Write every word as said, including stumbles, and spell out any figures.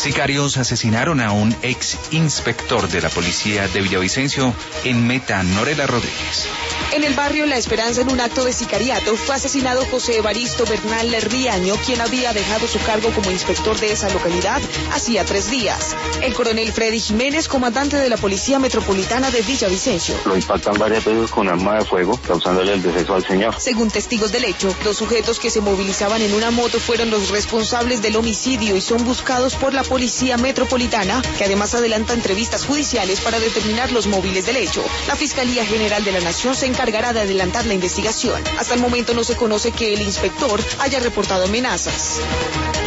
Sicarios asesinaron a un ex inspector de la policía de Villavicencio en Meta, Norela Rodríguez. En el barrio La Esperanza, en un acto de sicariato, fue asesinado José Evaristo Bernal Riaño, quien había dejado su cargo como inspector de esa localidad hacía tres días. El coronel Freddy Jiménez, comandante de la Policía Metropolitana de Villavicencio. Lo impactan varias veces con arma de fuego, causándole el deceso al señor. Según testigos del hecho, los sujetos que se movilizaban en una moto fueron los responsables del homicidio y son buscados por la Policía Metropolitana, que además adelanta entrevistas judiciales para determinar los móviles del hecho. La Fiscalía General de la Nación se encargará de adelantar la investigación. Hasta el momento no se conoce que el inspector haya reportado amenazas.